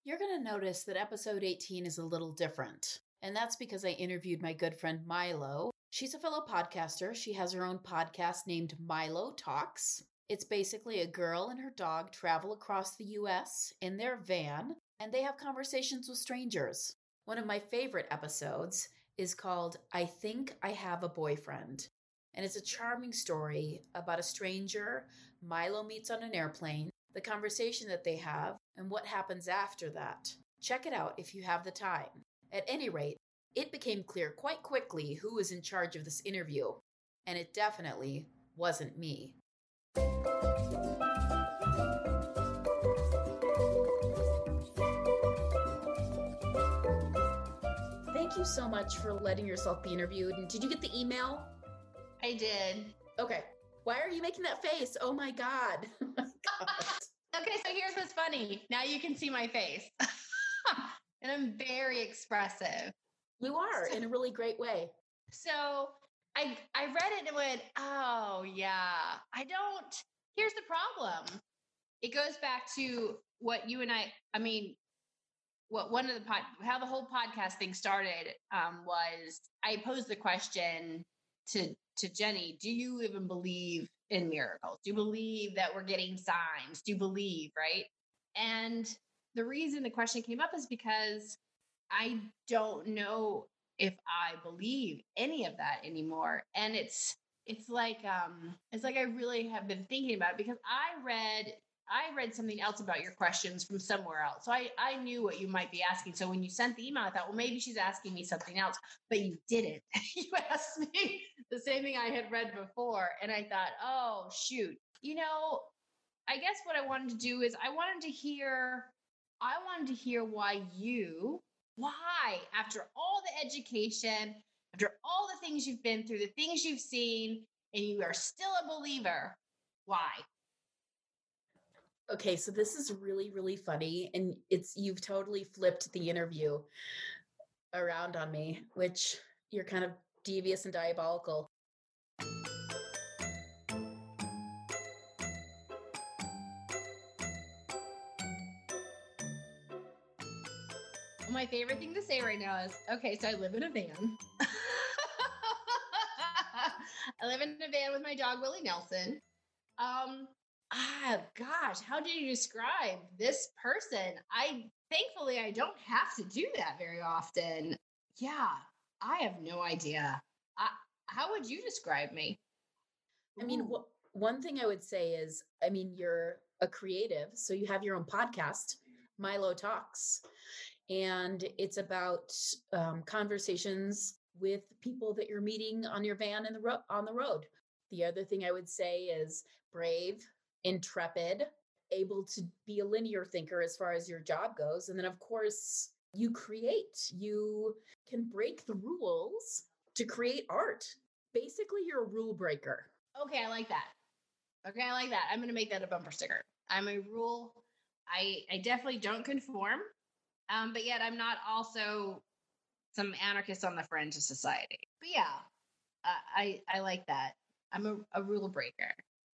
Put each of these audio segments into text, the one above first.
You're going to notice that episode 18 is a little different. And that's because I interviewed my good friend Milo. She's a fellow podcaster. She has her own podcast named Milo Talks. It's basically a girl and her dog travel across the US in their van, and they have conversations with strangers. One of my favorite episodes is called I Think I Have a Boyfriend. And it's a charming story about a stranger Milo meets on an airplane, the conversation that they have, and what happens after that. Check it out if you have the time. At any rate, it became clear quite quickly who was in charge of this interview, and it definitely wasn't me. Thank you so much for letting yourself be interviewed. And did you get the email? I did. Okay. Why are you making that face? Oh my God. Okay, so here's what's funny. Now you can see my face. And I'm very expressive. You are, in a really great way. So I read it and went, oh yeah, here's the problem. It goes back to what you and how the whole podcast thing started was I posed the question to Jenny, do you even believe in miracles? Do you believe that we're getting signs? Do you believe, right? And the reason the question came up is because I don't know if I believe any of that anymore. And it's like I really have been thinking about it because I read something else about your questions from somewhere else. So I knew what you might be asking. So when you sent the email, I thought, well, maybe she's asking me something else, but you didn't. You asked me the same thing I had read before. And I thought, oh, shoot. I guess what I wanted to do is I wanted to hear why, after all the education, after all the things you've been through, the things you've seen, and you are still a believer, why? Okay, so this is really, really funny. And you've totally flipped the interview around on me, which you're kind of devious and diabolical. My favorite thing to say right now is, okay, so I live in a van. I live in a van with my dog, Willie Nelson. Gosh, how do you describe this person? Thankfully, I don't have to do that very often. Yeah, I have no idea. How would you describe me? I mean, one thing I would say is, you're a creative, so you have your own podcast, Milo Talks, and it's about conversations with people that you're meeting on your van on the road. The other thing I would say is brave, intrepid, able to be a linear thinker as far as your job goes. And then, of course, you create. You can break the rules to create art. Basically, you're a rule breaker. Okay, I like that. I'm going to make that a bumper sticker. I'm a rule. I definitely don't conform, but yet I'm not also some anarchist on the fringe of society. But yeah, I like that. I'm a rule breaker.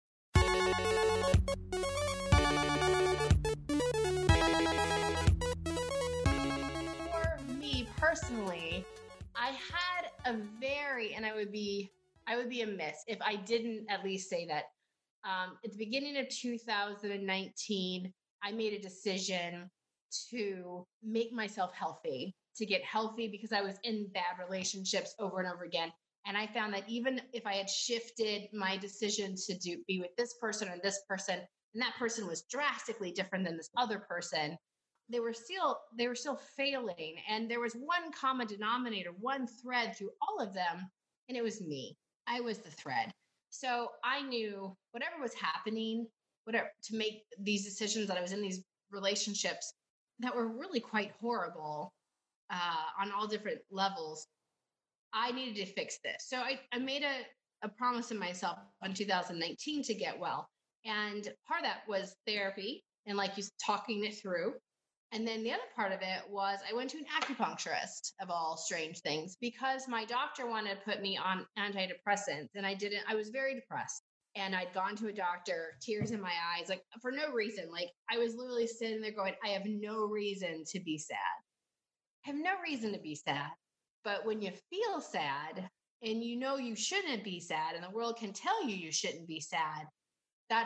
For me personally, I had and I would be amiss if I didn't at least say that. At the beginning of 2019, I made a decision to make myself healthy, to get healthy because I was in bad relationships over and over again. And I found that even if I had shifted my decision to be with this person or this person, and that person was drastically different than this other person, they were still failing. And there was one common denominator, one thread through all of them, and it was me. I was the thread. So I knew whatever was happening, to make these decisions, that I was in these relationships that were really quite horrible on all different levels. I needed to fix this. So I made a promise to myself in 2019 to get well. And part of that was therapy and like you talking it through. And then the other part of it was I went to an acupuncturist, of all strange things, because my doctor wanted to put me on antidepressants. And I didn't. I was very depressed. And I'd gone to a doctor, tears in my eyes, like for no reason. Like I was literally sitting there going, I have no reason to be sad. I have no reason to be sad. But when you feel sad and you know you shouldn't be sad and the world can tell you shouldn't be sad, that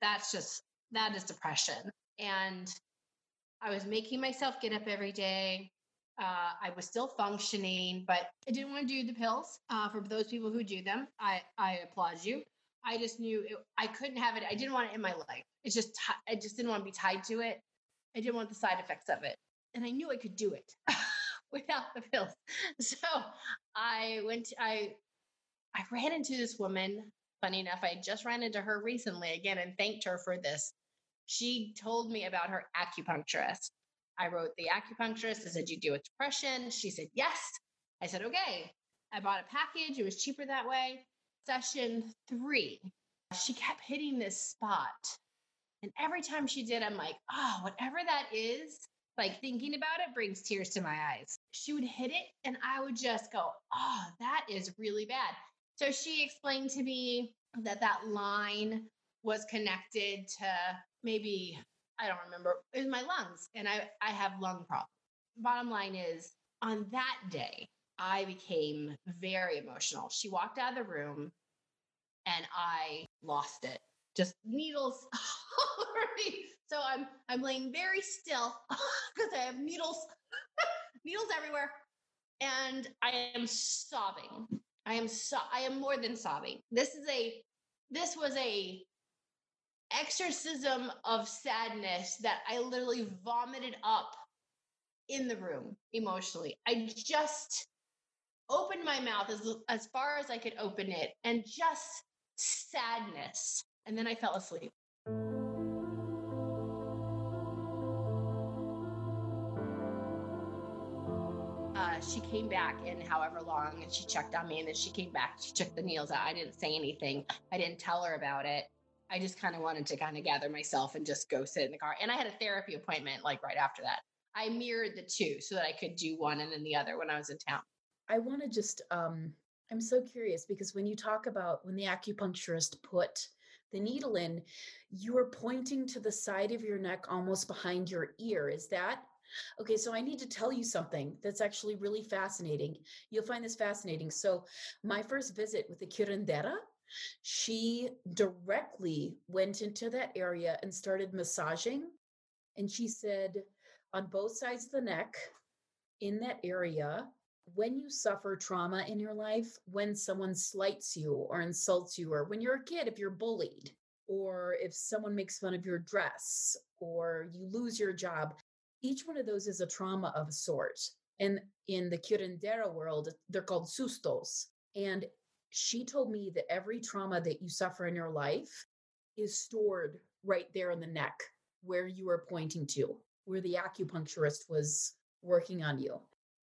is depression. And I was making myself get up every day. I was still functioning, but I didn't want to do the pills. For those people who do them, I applaud you. I just knew I couldn't have it. I didn't want it in my life. I just didn't want to be tied to it. I didn't want the side effects of it. And I knew I could do it without the pills. So I ran into this woman. Funny enough, I just ran into her recently again and thanked her for this. She told me about her acupuncturist. I wrote the acupuncturist. I said, you deal with depression? She said, yes. I said, okay. I bought a package. It was cheaper that way. Session 3, she kept hitting this spot. And every time she did, I'm like, oh, whatever that is, like thinking about it brings tears to my eyes. She would hit it and I would just go, oh, that is really bad. So she explained to me that line was connected to maybe, I don't remember, it was my lungs. And I have lung problems. Bottom line is, on that day, I became very emotional. She walked out of the room and I lost it. Just needles all over me. So I'm laying very still because I have needles everywhere. And I am sobbing. I am more than sobbing. This was a exorcism of sadness that I literally vomited up in the room emotionally. I just opened my mouth as far as I could open it and just sadness. And then I fell asleep. She came back in however long and she checked on me and then she came back. She took the needles out. I didn't say anything. I didn't tell her about it. I just kind of wanted to kind of gather myself and just go sit in the car. And I had a therapy appointment like right after that. I mirrored the two so that I could do one and then the other when I was in town. I want to just, I'm so curious because when you talk about when the acupuncturist put the needle in, you were pointing to the side of your neck almost behind your ear. Is that? Okay, so I need to tell you something that's actually really fascinating. You'll find this fascinating. So my first visit with the curandera, she directly went into that area and started massaging. And she said, on both sides of the neck, in that area, when you suffer trauma in your life, when someone slights you or insults you, or when you're a kid, if you're bullied, or if someone makes fun of your dress, or you lose your job, each one of those is a trauma of a sort. And in the curandera world, they're called sustos. And she told me that every trauma that you suffer in your life is stored right there in the neck where you were pointing to, where the acupuncturist was working on you.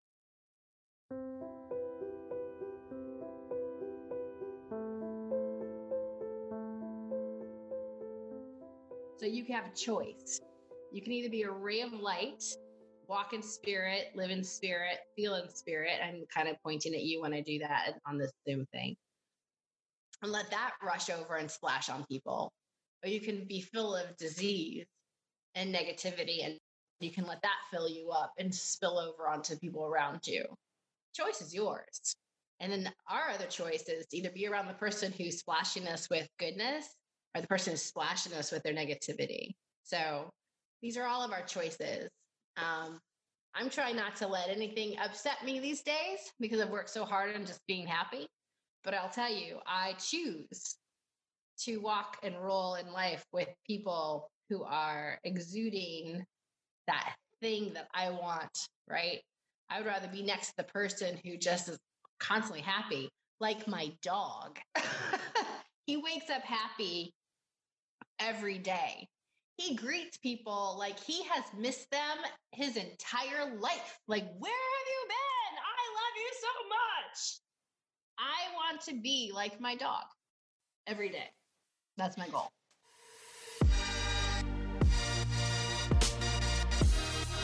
So you can have a choice. You can either be a ray of light, walk in spirit, live in spirit, feel in spirit. I'm kind of pointing at you when I do that on this Zoom thing. And let that rush over and splash on people. Or you can be full of disease and negativity, and you can let that fill you up and spill over onto people around you. Choice is yours. And then our other choice is to either be around the person who's splashing us with goodness or the person who's splashing us with their negativity. So these are all of our choices. I'm trying not to let anything upset me these days because I've worked so hard on just being happy. But I'll tell you, I choose to walk and roll in life with people who are exuding that thing that I want, right? I would rather be next to the person who just is constantly happy, like my dog. He wakes up happy every day. He greets people like he has missed them his entire life. Like, where have you been? I love you so much. I want to be like my dog every day. That's my goal.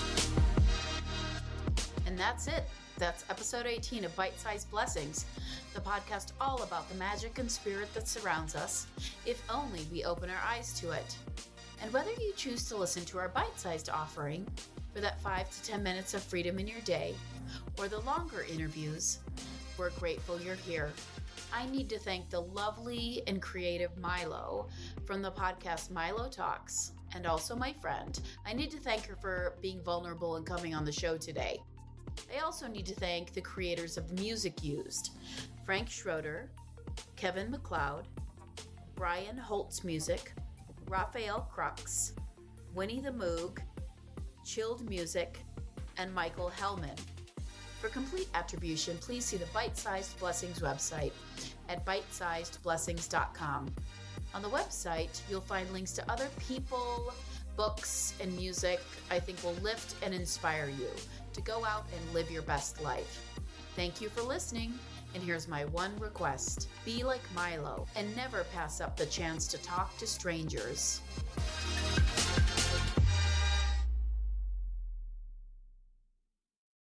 And that's it. That's episode 18 of Bite Sized Blessings. The podcast all about the magic and spirit that surrounds us, if only we open our eyes to it. And whether you choose to listen to our bite-sized offering for that 5 to 10 minutes of freedom in your day, or the longer interviews, we're grateful you're here. I need to thank the lovely and creative Milo from the podcast Milo Talks, and also my friend. I need to thank her for being vulnerable and coming on the show today. I also need to thank the creators of the music used, Frank Schroeder, Kevin MacLeod, Brian Holtz Music, Raphael Crux, Winnie the Moog, Chilled Music, and Michael Hellman. For complete attribution, please see the Bite-Sized Blessings website at bitesizedblessings.com. On the website, you'll find links to other people, books, and music I think will lift and inspire you to go out and live your best life. Thank you for listening, and here's my one request. Be like Milo and never pass up the chance to talk to strangers.